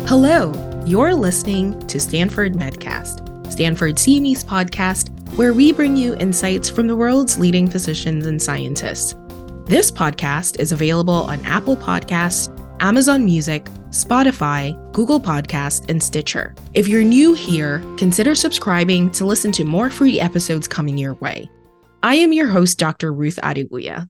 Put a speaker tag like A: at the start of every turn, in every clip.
A: Hello, you're listening to Stanford Medcast, Stanford CME's podcast, where we bring you insights from the world's leading physicians and scientists. This podcast is available on Apple Podcasts, Amazon Music, Spotify, Google Podcasts, and Stitcher. If you're new here, consider subscribing to listen to more free episodes coming your way. I am your host, Dr. Ruth Adeguya.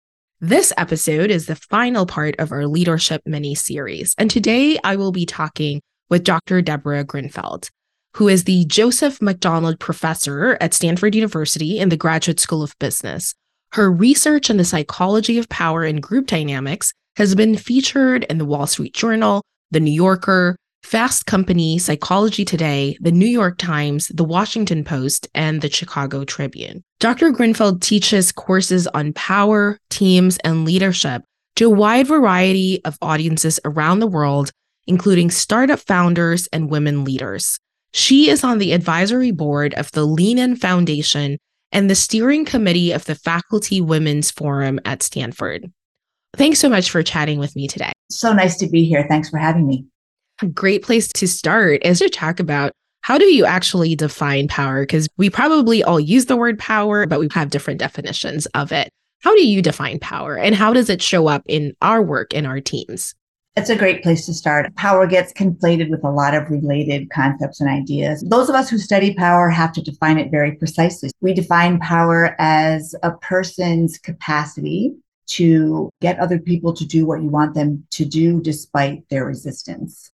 A: This episode is the final part of our leadership mini-series, and today I will be talking with Dr. Deborah Grinfeld, who is the Joseph McDonald Professor at Stanford University in the Graduate School of Business. Her research on the psychology of power and group dynamics has been featured in the Wall Street Journal, The New Yorker, Fast Company, Psychology Today, The New York Times, The Washington Post, and The Chicago Tribune. Dr. Grinfeld teaches courses on power, teams, and leadership to a wide variety of audiences around the world, including startup founders and women leaders. She is on the advisory board of the Lean In Foundation and the steering committee of the Faculty Women's Forum at Stanford. Thanks so much for chatting with me today.
B: So nice to be here. Thanks for having me.
A: A great place to start is to talk about how do you actually define power? Because we probably all use the word power, but we have different definitions of it. How do you define power and how does it show up in our work in our teams?
B: It's a great place to start. Power gets conflated with a lot of related concepts and ideas. Those of us who study power have to define it very precisely. We define power as a person's capacity to get other people to do what you want them to do despite their resistance.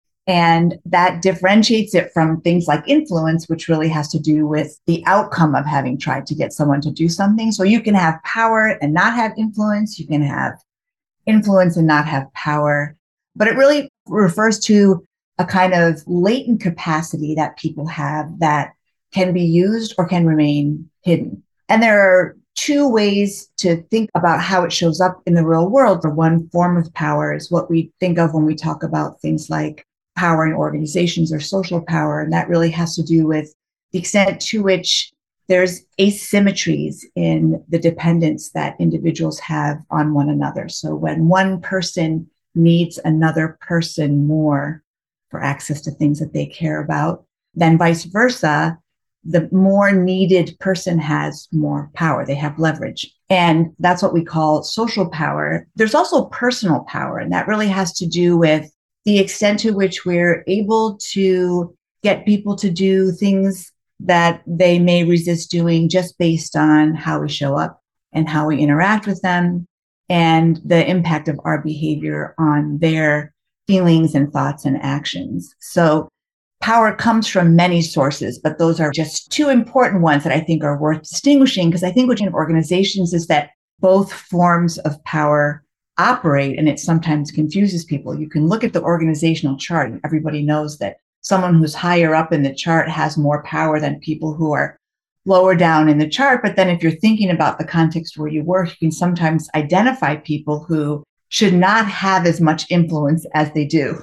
B: And that differentiates it from things like influence, which really has to do with the outcome of having tried to get someone to do something. So you can have power and not have influence. You can have influence and not have power. But it really refers to a kind of latent capacity that people have that can be used or can remain hidden. And there are two ways to think about how it shows up in the real world. One form of power is what we think of when we talk about things like power in organizations or social power. And that really has to do with the extent to which there's asymmetries in the dependence that individuals have on one another. So when one person needs another person more for access to things that they care about, then vice versa, the more needed person has more power. They have leverage. And that's what we call social power. There's also personal power, and that really has to do with the extent to which we're able to get people to do things that they may resist doing just based on how we show up and how we interact with them and the impact of our behavior on their feelings and thoughts and actions. So power comes from many sources, but those are just two important ones that I think are worth distinguishing, because I think what of organizations is that both forms of power operate, and it sometimes confuses people. You can look at the organizational chart and everybody knows that someone who's higher up in the chart has more power than people who are lower down in the chart. But then if you're thinking about the context where you work, you can sometimes identify people who should not have as much influence as they do.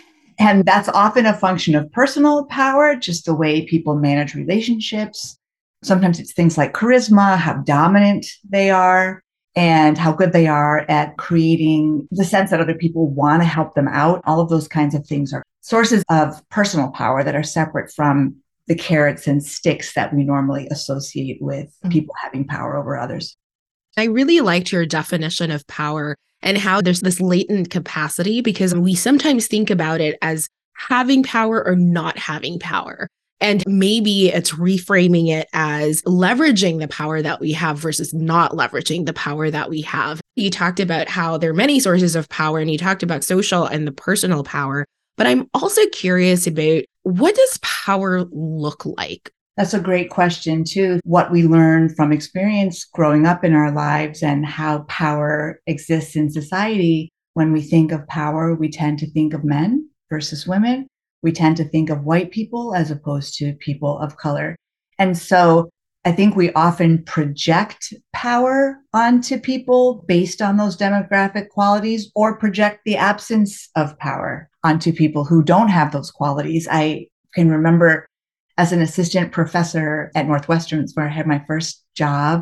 B: And that's often a function of personal power, just the way people manage relationships. Sometimes it's things like charisma, how dominant they are, and how good they are at creating the sense that other people want to help them out. All of those kinds of things are sources of personal power that are separate from the carrots and sticks that we normally associate with people having power over others.
A: I really liked your definition of power and how there's this latent capacity, because we sometimes think about it as having power or not having power. And maybe it's reframing it as leveraging the power that we have versus not leveraging the power that we have. You talked about how there are many sources of power, and you talked about social and the personal power. But I'm also curious about, what does power look like?
B: That's a great question, too. What we learn from experience growing up in our lives and how power exists in society. When we think of power, we tend to think of men versus women. We tend to think of white people as opposed to people of color. And so I think we often project power onto people based on those demographic qualities, or project the absence of power onto people who don't have those qualities. I can remember as an assistant professor at Northwestern, where I had my first job,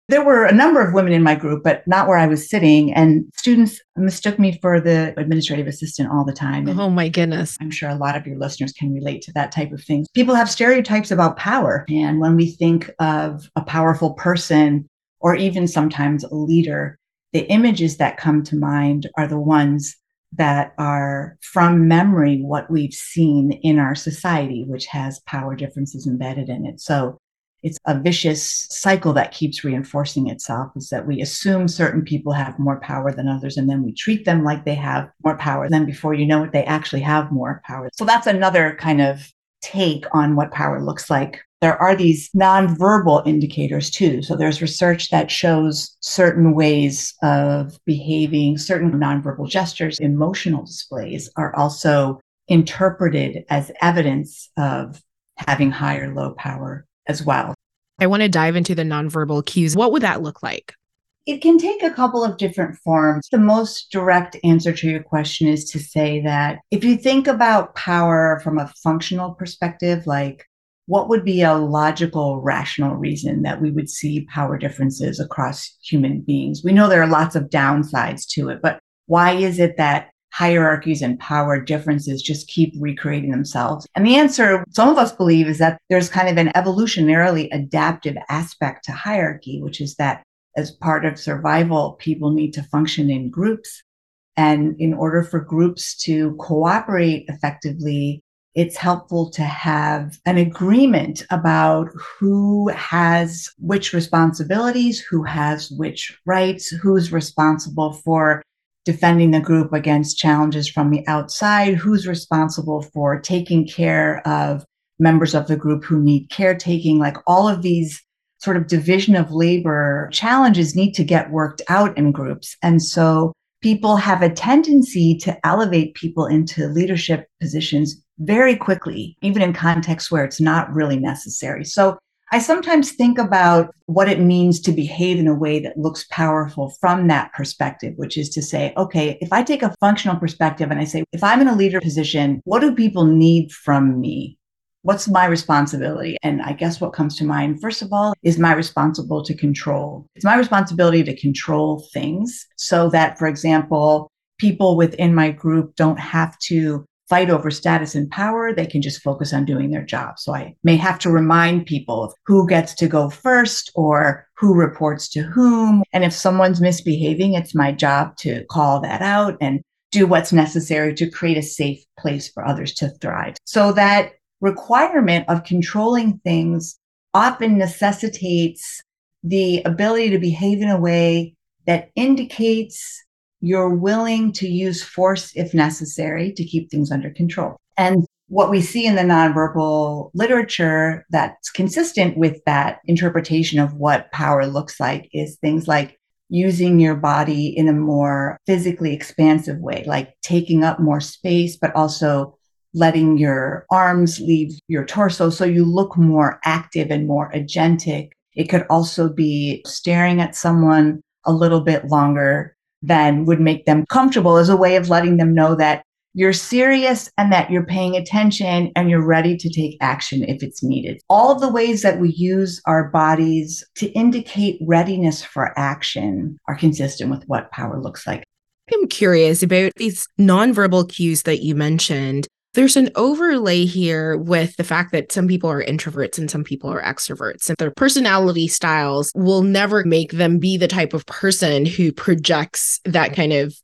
B: There were a number of women in my group, but not where I was sitting. And students mistook me for the administrative assistant all the time. And
A: Oh my goodness.
B: I'm sure a lot of your listeners can relate to that type of thing. People have stereotypes about power. And when we think of a powerful person, or even sometimes a leader, the images that come to mind are the ones that are from memory, what we've seen in our society, which has power differences embedded in it. So it's a vicious cycle that keeps reinforcing itself, is that we assume certain people have more power than others, and then we treat them like they have more power. Then before you know it, they actually have more power. So that's another kind of take on what power looks like. There are these nonverbal indicators too. So there's research that shows certain ways of behaving, certain nonverbal gestures, emotional displays are also interpreted as evidence of having high or low power as well.
A: I want to dive into the nonverbal cues. What would that look like?
B: It can take a couple of different forms. The most direct answer to your question is to say that if you think about power from a functional perspective, like what would be a logical, rational reason that we would see power differences across human beings? We know there are lots of downsides to it, but why is it that hierarchies and power differences just keep recreating themselves? And the answer, some of us believe, is that there's kind of an evolutionarily adaptive aspect to hierarchy, which is that as part of survival, people need to function in groups. And in order for groups to cooperate effectively, it's helpful to have an agreement about who has which responsibilities, who has which rights, who's responsible for defending the group against challenges from the outside, who's responsible for taking care of members of the group who need caretaking. Like all of these sort of division of labor challenges need to get worked out in groups. And so people have a tendency to elevate people into leadership positions very quickly, even in contexts where it's not really necessary. So I sometimes think about what it means to behave in a way that looks powerful from that perspective, which is to say, okay, if I take a functional perspective and I say, if I'm in a leader position, what do people need from me? What's my responsibility? And I guess what comes to mind, first of all, is my responsible to control. It's my responsibility to control things so that, for example, people within my group don't have to fight over status and power. They can just focus on doing their job. So I may have to remind people of who gets to go first or who reports to whom. And if someone's misbehaving, it's my job to call that out and do what's necessary to create a safe place for others to thrive. So that requirement of controlling things often necessitates the ability to behave in a way that indicates you're willing to use force if necessary to keep things under control. And what we see in the nonverbal literature that's consistent with that interpretation of what power looks like is things like using your body in a more physically expansive way, like taking up more space, but also letting your arms leave your torso so you look more active and more agentic. It could also be staring at someone a little bit longer than would make them comfortable, as a way of letting them know that you're serious and that you're paying attention and you're ready to take action if it's needed. All of the ways that we use our bodies to indicate readiness for action are consistent with what power looks like.
A: I'm curious about these nonverbal cues that you mentioned. There's an overlay here with the fact that some people are introverts and some people are extroverts, and their personality styles will never make them be the type of person who projects that kind of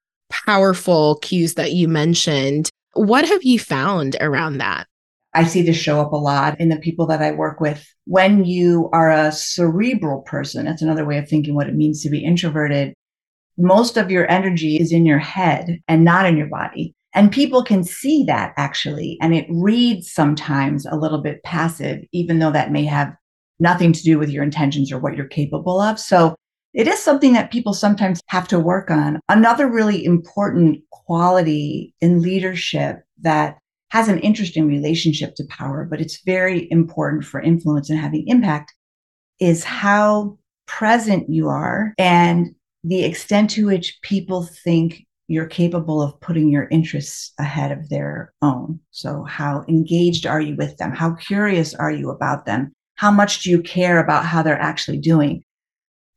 A: powerful cues that you mentioned. What have you found around that?
B: I see this show up a lot in the people that I work with. When you are a cerebral person, that's another way of thinking what it means to be introverted. Most of your energy is in your head and not in your body. And people can see that actually. And it reads sometimes a little bit passive, even though that may have nothing to do with your intentions or what you're capable of. So it is something that people sometimes have to work on. Another really important quality in leadership that has an interesting relationship to power, but it's very important for influence and having impact, is how present you are and the extent to which people think you're capable of putting your interests ahead of their own. So how engaged are you with them? How curious are you about them? How much do you care about how they're actually doing?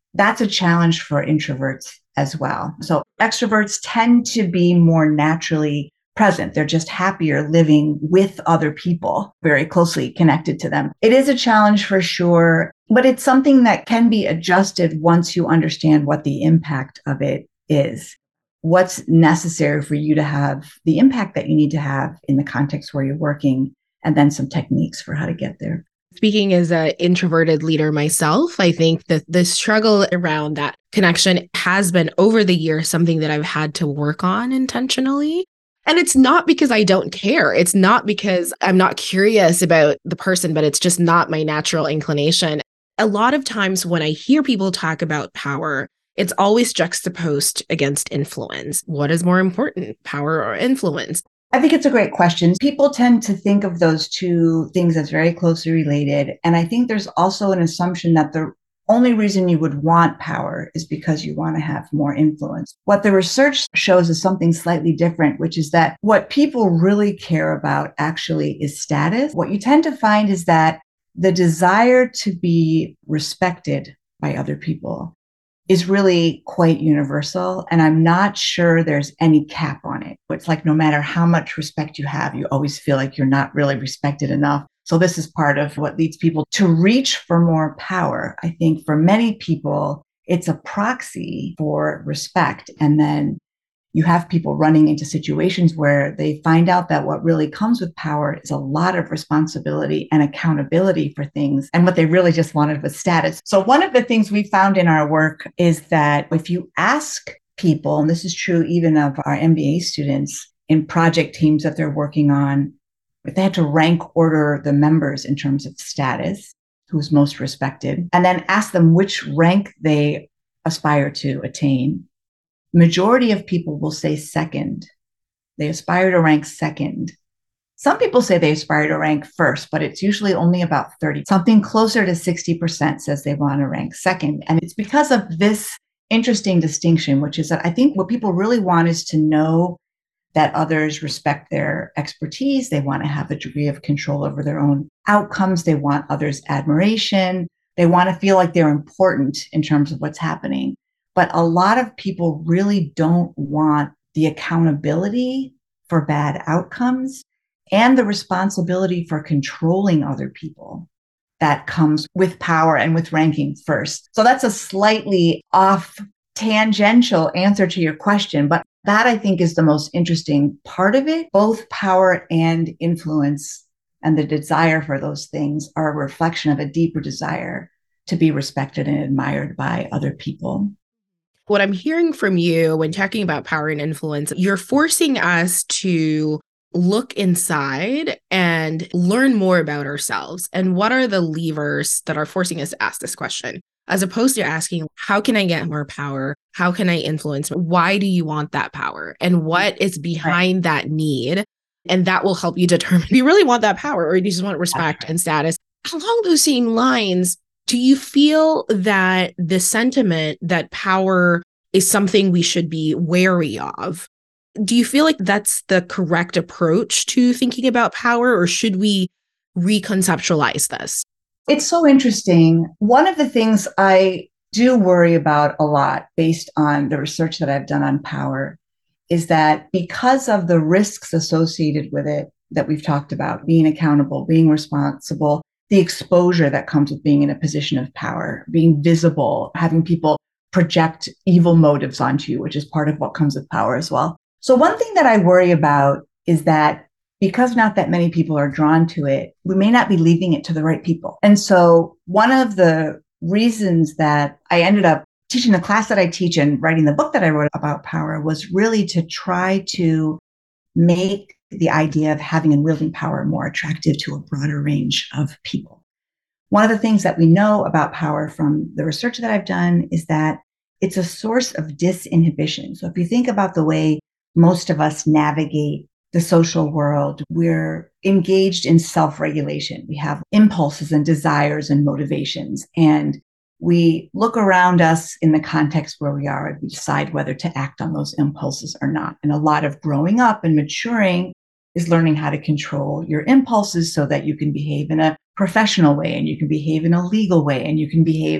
B: That's a challenge for introverts as well. So extroverts tend to be more naturally present. They're just happier living with other people, very closely connected to them. It is a challenge for sure, but it's something that can be adjusted once you understand what the impact of it is. What's necessary for you to have the impact that you need to have in the context where you're working, and then some techniques for how to get there.
A: Speaking as an introverted leader myself, I think that the struggle around that connection has been over the years something that I've had to work on intentionally. And it's not because I don't care. It's not because I'm not curious about the person, but it's just not my natural inclination. A lot of times when I hear people talk about power, it's always juxtaposed against influence. What is more important, power or influence?
B: I think it's a great question. People tend to think of those two things as very closely related. And I think there's also an assumption that the only reason you would want power is because you want to have more influence. What the research shows is something slightly different, which is that what people really care about actually is status. What you tend to find is that the desire to be respected by other people is really quite universal. And I'm not sure there's any cap on it. It's like no matter how much respect you have, you always feel like you're not really respected enough. So this is part of what leads people to reach for more power. I think for many people, it's a proxy for respect. And then you have people running into situations where they find out that what really comes with power is a lot of responsibility and accountability for things. And what they really just wanted was status. So one of the things we found in our work is that if you ask people, and this is true even of our MBA students in project teams that they're working on, if they had to rank order the members in terms of status, who's most respected, and then ask them which rank they aspire to attain, majority of people will say second. They aspire to rank second. Some people say they aspire to rank first, but it's usually only about 30. Something closer to 60% says they want to rank second. And it's because of this interesting distinction, which is that I think what people really want is to know that others respect their expertise. They want to have a degree of control over their own outcomes. They want others' admiration. They want to feel like they're important in terms of what's happening. But a lot of people really don't want the accountability for bad outcomes and the responsibility for controlling other people that comes with power and with ranking first. So that's a slightly off tangential answer to your question, but that I think is the most interesting part of it. Both power and influence and the desire for those things are a reflection of a deeper desire to be respected and admired by other people.
A: What I'm hearing from you when talking about power and influence, you're forcing us to look inside and learn more about ourselves. And what are the levers that are forcing us to ask this question? As opposed to asking, how can I get more power? How can I influence? Why do you want that power? And what is behind that need? And that will help you determine if you really want that power or you just want respect and status. Along those same lines, do you feel that the sentiment that power is something we should be wary of? Do you feel like that's the correct approach to thinking about power, or should we reconceptualize this?
B: It's so interesting. One of the things I do worry about a lot based on the research that I've done on power is that because of the risks associated with it that we've talked about, being accountable, being responsible, the exposure that comes with being in a position of power, being visible, having people project evil motives onto you, which is part of what comes with power as well. So one thing that I worry about is that because not that many people are drawn to it, we may not be leaving it to the right people. And so one of the reasons that I ended up teaching the class that I teach and writing the book that I wrote about power was really to try to make the idea of having and wielding power more attractive to a broader range of people. One of the things that we know about power from the research that I've done is that it's a source of disinhibition. So if you think about the way most of us navigate the social world, we're engaged in self-regulation. We have impulses and desires and motivations, and we look around us in the context where we are and we decide whether to act on those impulses or not. And a lot of growing up and maturing is learning how to control your impulses so that you can behave in a professional way and you can behave in a legal way and you can behave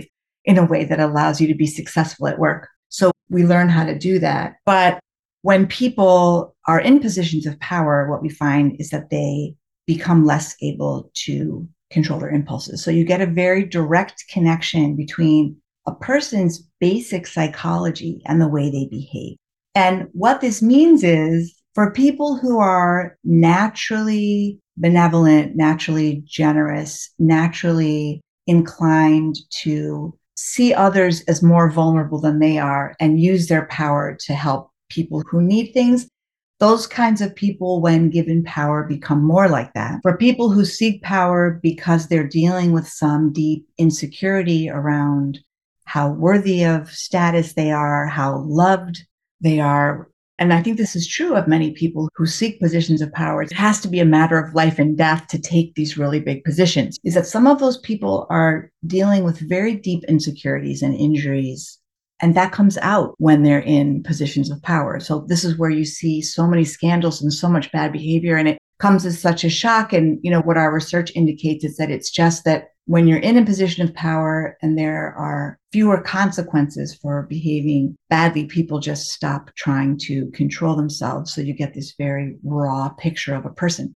B: in a way that allows you to be successful at work. So we learn how to do that. But when people are in positions of power, what we find is that they become less able to control their impulses. So you get a very direct connection between a person's basic psychology and the way they behave. And what this means is for people who are naturally benevolent, naturally generous, naturally inclined to see others as more vulnerable than they are and use their power to help people who need things, those kinds of people, when given power, become more like that. For people who seek power because they're dealing with some deep insecurity around how worthy of status they are, how loved they are. And I think this is true of many people who seek positions of power. It has to be a matter of life and death to take these really big positions, is that some of those people are dealing with very deep insecurities and injuries. And that comes out when they're in positions of power. So this is where you see so many scandals and so much bad behavior. And it comes as such a shock. And, what our research indicates is that it's just that when you're in a position of power and there are fewer consequences for behaving badly, people just stop trying to control themselves. So you get this very raw picture of a person.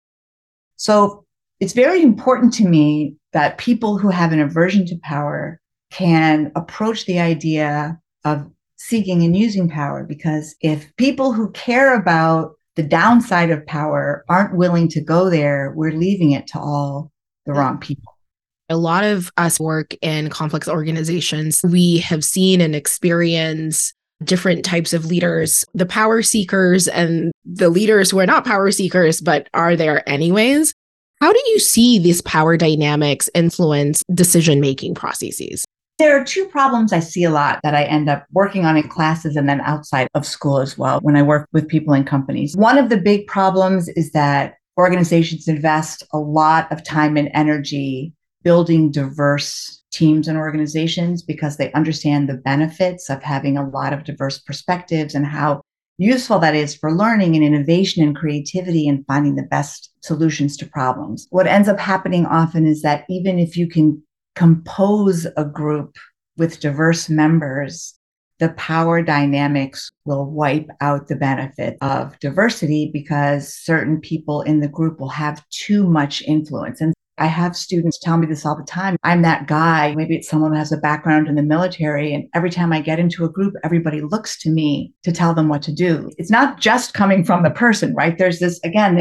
B: So it's very important to me that people who have an aversion to power can approach the idea of seeking and using power, because if people who care about the downside of power aren't willing to go there, we're leaving it to all the wrong people.
A: A lot of us work in complex organizations. We have seen and experienced different types of leaders, the power seekers and the leaders who are not power seekers, but are there anyways. How do you see these power dynamics influence decision-making processes?
B: There are two problems I see a lot that I end up working on in classes and then outside of school as well when I work with people in companies. One of the big problems is that organizations invest a lot of time and energy building diverse teams and organizations because they understand the benefits of having a lot of diverse perspectives and how useful that is for learning and innovation and creativity and finding the best solutions to problems. What ends up happening often is that even if you can compose a group with diverse members, the power dynamics will wipe out the benefit of diversity because certain people in the group will have too much influence. And I have students tell me this all the time. I'm that guy. Maybe it's someone who has a background in the military. And every time I get into a group, everybody looks to me to tell them what to do. It's not just coming from the person, right? There's this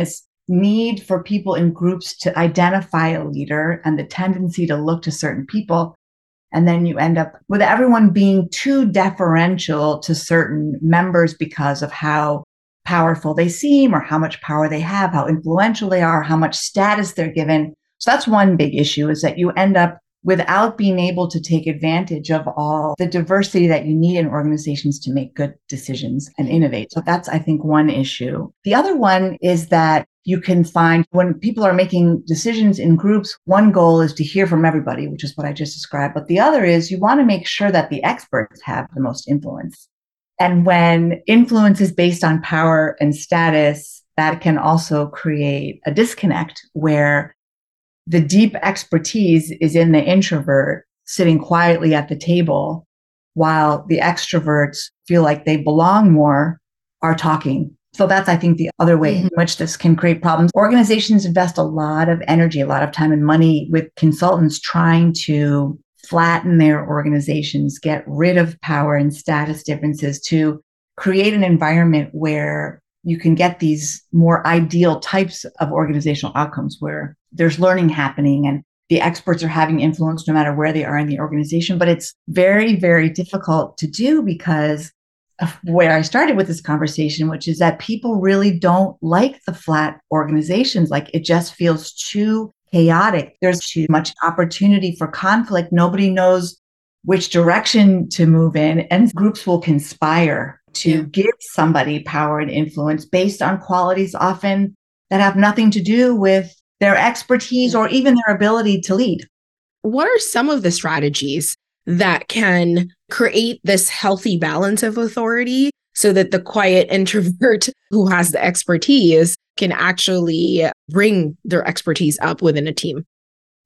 B: need for people in groups to identify a leader and the tendency to look to certain people. And then you end up with everyone being too deferential to certain members because of how powerful they seem or how much power they have, how influential they are, how much status they're given. So that's one big issue, is that you end up without being able to take advantage of all the diversity that you need in organizations to make good decisions and innovate. So that's, I think, one issue. The other one is that you can find when people are making decisions in groups, one goal is to hear from everybody, which is what I just described. But the other is you want to make sure that the experts have the most influence. And when influence is based on power and status, that can also create a disconnect where the deep expertise is in the introvert sitting quietly at the table, while the extroverts feel like they belong more, are talking. So that's, I think, the other way in which this can create problems. Organizations invest a lot of energy, a lot of time and money with consultants trying to flatten their organizations, get rid of power and status differences to create an environment where you can get these more ideal types of organizational outcomes where there's learning happening and the experts are having influence no matter where they are in the organization. But it's very, very difficult to do because of where I started with this conversation, which is that people really don't like the flat organizations. Like, it just feels too chaotic. There's too much opportunity for conflict. Nobody knows which direction to move in, and groups will conspire to give somebody power and influence based on qualities often that have nothing to do with their expertise or even their ability to lead.
A: What are some of the strategies that can create this healthy balance of authority so that the quiet introvert who has the expertise can actually bring their expertise up within a team?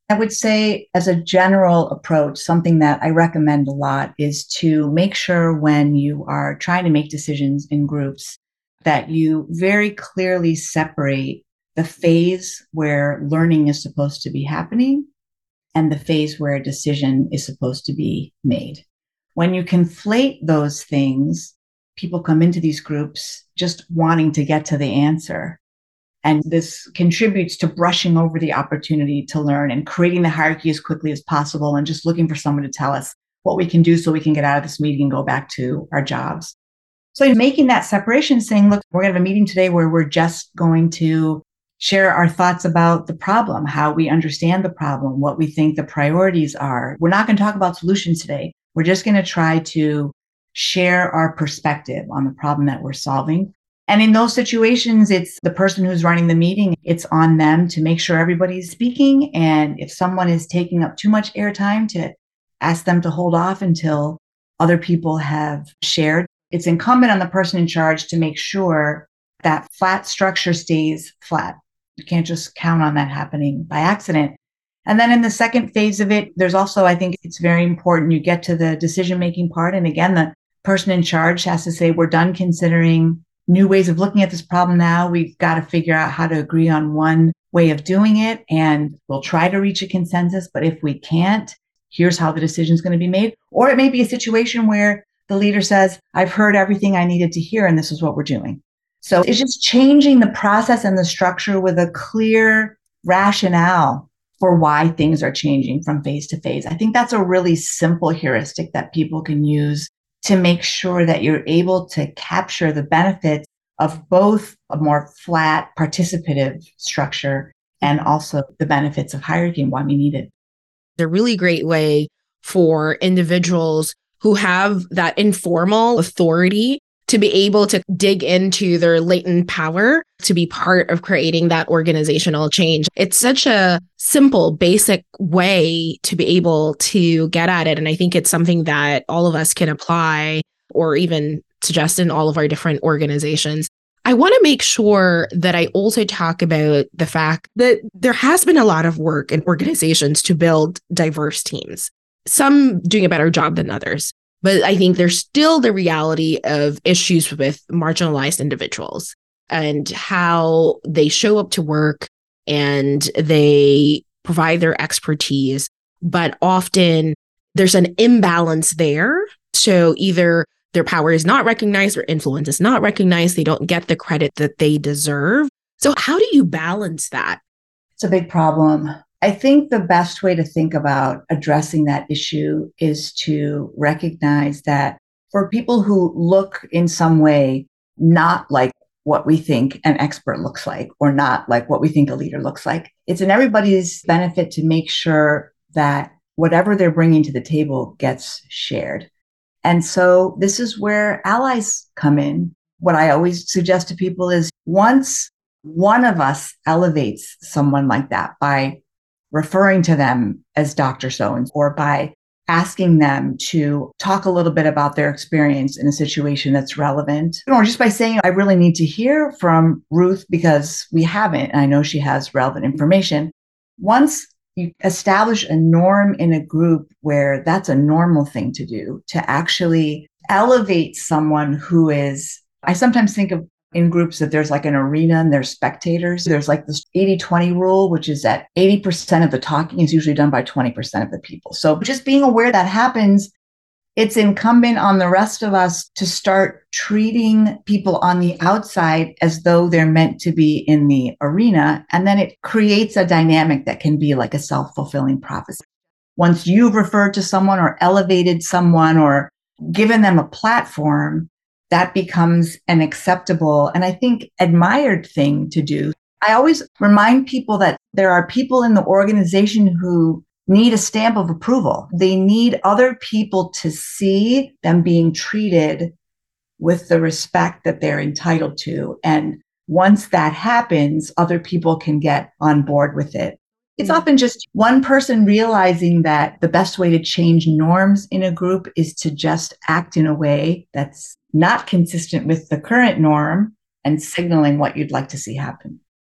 B: I would say, as a general approach, something that I recommend a lot is to make sure when you are trying to make decisions in groups that you very clearly separate the phase where learning is supposed to be happening and the phase where a decision is supposed to be made. When you conflate those things, people come into these groups just wanting to get to the answer. And this contributes to brushing over the opportunity to learn and creating the hierarchy as quickly as possible and just looking for someone to tell us what we can do so we can get out of this meeting and go back to our jobs. So making that separation, saying, look, we're going to have a meeting today where we're just going to share our thoughts about the problem, how we understand the problem, what we think the priorities are. We're not going to talk about solutions today. We're just going to try to share our perspective on the problem that we're solving. And in those situations, it's the person who's running the meeting. It's on them to make sure everybody's speaking. And if someone is taking up too much airtime, to ask them to hold off until other people have shared. It's incumbent on the person in charge to make sure that flat structure stays flat. You can't just count on that happening by accident. And then in the second phase of it, there's also, I think it's very important you get to the decision-making part. And again, the person in charge has to say, we're done considering new ways of looking at this problem now. We've got to figure out how to agree on one way of doing it. And we'll try to reach a consensus. But if we can't, here's how the decision is going to be made. Or it may be a situation where the leader says, I've heard everything I needed to hear, and this is what we're doing. So it's just changing the process and the structure with a clear rationale for why things are changing from phase to phase. I think that's a really simple heuristic that people can use to make sure that you're able to capture the benefits of both a more flat participative structure and also the benefits of hierarchy and why we need it.
A: A really great way for individuals who have that informal authority to be able to dig into their latent power to be part of creating that organizational change. It's such a simple, basic way to be able to get at it. And I think it's something that all of us can apply or even suggest in all of our different organizations. I want to make sure that I also talk about the fact that there has been a lot of work in organizations to build diverse teams, some doing a better job than others. But I think there's still the reality of issues with marginalized individuals and how they show up to work and they provide their expertise, but often there's an imbalance there. So either their power is not recognized or influence is not recognized. They don't get the credit that they deserve. So how do you balance that?
B: It's a big problem. I think the best way to think about addressing that issue is to recognize that for people who look in some way not like what we think an expert looks like or not like what we think a leader looks like, it's in everybody's benefit to make sure that whatever they're bringing to the table gets shared. And so this is where allies come in. What I always suggest to people is once one of us elevates someone like that by referring to them as Dr. So-and-so, or by asking them to talk a little bit about their experience in a situation that's relevant, or just by saying, I really need to hear from Ruth because we haven't, and I know she has relevant information. Once you establish a norm in a group where that's a normal thing to do, to actually elevate someone who is, I sometimes think of in groups that there's like an arena and there's spectators. There's like this 80-20 rule, which is that 80% of the talking is usually done by 20% of the people. So just being aware that happens, it's incumbent on the rest of us to start treating people on the outside as though they're meant to be in the arena. And then it creates a dynamic that can be like a self-fulfilling prophecy. Once you've referred to someone or elevated someone or given them a platform, that becomes an acceptable and I think admired thing to do. I always remind people that there are people in the organization who need a stamp of approval. They need other people to see them being treated with the respect that they're entitled to. And once that happens, other people can get on board with it. It's often just one person realizing that the best way to change norms in a group is to just act in a way that's not consistent with the current norm and signaling what you'd like to see happen.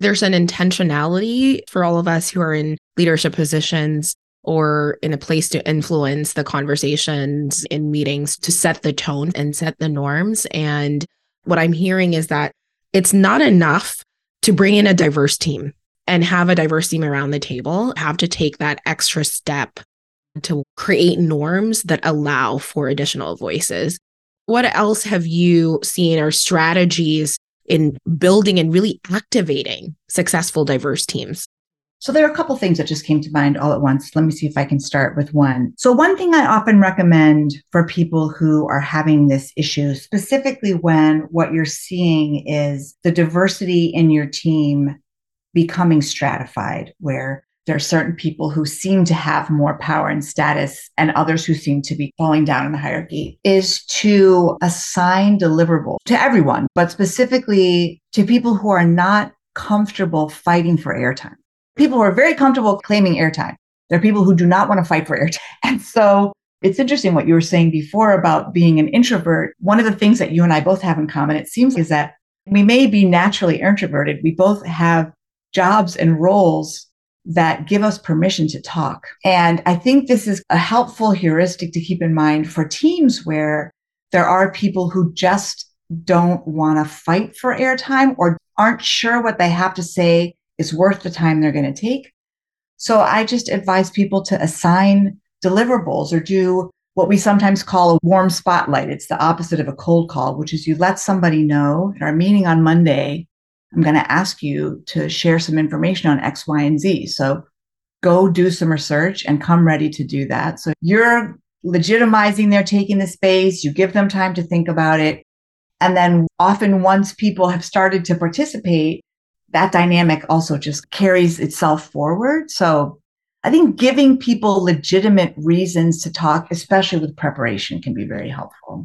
A: there's an intentionality for all of us who are in leadership positions or in a place to influence the conversations in meetings to set the tone and set the norms. And what I'm hearing is that it's not enough to bring in a diverse team and have a diverse team around the table, have to take that extra step to create norms that allow for additional voices. What else have you seen are strategies in building and really activating successful diverse teams?
B: So there are a couple things that just came to mind all at once. Let me see if I can start with one. So one thing I often recommend for people who are having this issue, specifically when what you're seeing is the diversity in your team becoming stratified, where there are certain people who seem to have more power and status and others who seem to be falling down in the hierarchy, is to assign deliverables to everyone, but specifically to people who are not comfortable fighting for airtime. People who are very comfortable claiming airtime. There are people who do not want to fight for airtime. And so it's interesting what you were saying before about being an introvert. One of the things that you and I both have in common, it seems, is that we may be naturally introverted. We both have jobs and roles that give us permission to talk. And I think this is a helpful heuristic to keep in mind for teams where there are people who just don't want to fight for airtime or aren't sure what they have to say is worth the time they're going to take. So I just advise people to assign deliverables or do what we sometimes call a warm spotlight. It's the opposite of a cold call, which is you let somebody know at our meeting on Monday, I'm going to ask you to share some information on X, Y, and Z. So go do some research and come ready to do that. So you're legitimizing their taking the space. You give them time to think about it. And then often once people have started to participate, that dynamic also just carries itself forward. So I think giving people legitimate reasons to talk, especially with preparation, can be very helpful.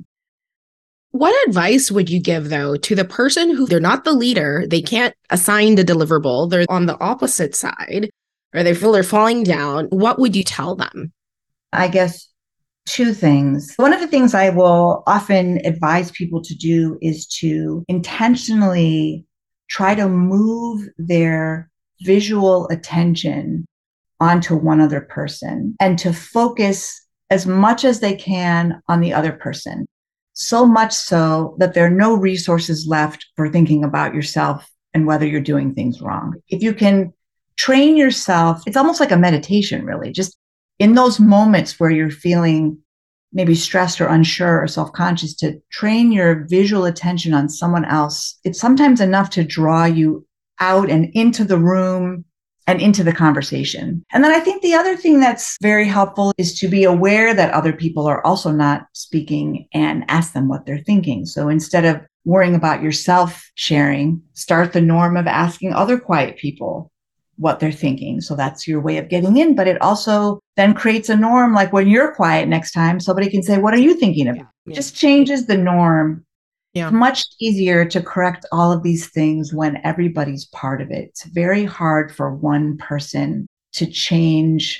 A: What advice would you give, though, to the person who they're not the leader, they can't assign the deliverable, they're on the opposite side, or they feel they're falling down? What would you tell them?
B: I guess two things. One of the things I will often advise people to do is to intentionally try to move their visual attention onto one other person and to focus as much as they can on the other person. So much so that there are no resources left for thinking about yourself and whether you're doing things wrong. If you can train yourself, it's almost like a meditation, really. Just in those moments where you're feeling maybe stressed or unsure or self-conscious, to train your visual attention on someone else. It's sometimes enough to draw you out and into the room and into the conversation. And then I think the other thing that's very helpful is to be aware that other people are also not speaking and ask them what they're thinking. So instead of worrying about yourself sharing, start the norm of asking other quiet people what they're thinking. So that's your way of getting in, but it also then creates a norm. Like when you're quiet next time, somebody can say, what are you thinking of?
A: Yeah.
B: Just changes the norm.
A: Yeah.
B: It's much easier to correct all of these things when everybody's part of it. It's very hard for one person to change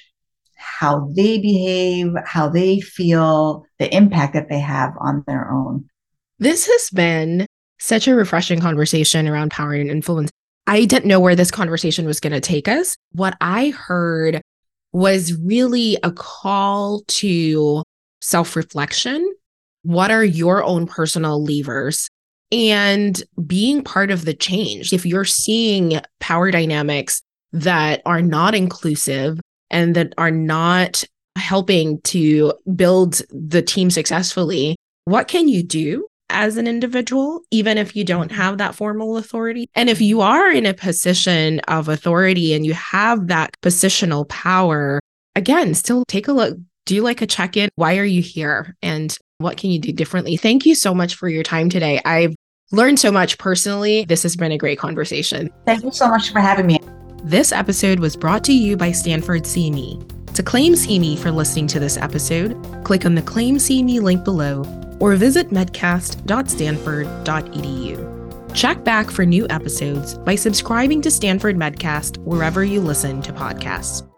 B: how they behave, how they feel, the impact that they have on their own.
A: This has been such a refreshing conversation around power and influence. I didn't know where this conversation was going to take us. What I heard was really a call to self-reflection. What are your own personal levers? And being part of the change. If you're seeing power dynamics that are not inclusive and that are not helping to build the team successfully, what can you do as an individual, even if you don't have that formal authority? And if you are in a position of authority and you have that positional power, again, still take a look. Do like a check-in. Why are you here? And what can you do differently? Thank you so much for your time today. I've learned so much personally. This has been a great conversation.
B: Thank you so much for having me.
A: This episode was brought to you by Stanford CME. To claim CME for listening to this episode, click on the Claim CME link below or visit medcast.stanford.edu. Check back for new episodes by subscribing to Stanford Medcast wherever you listen to podcasts.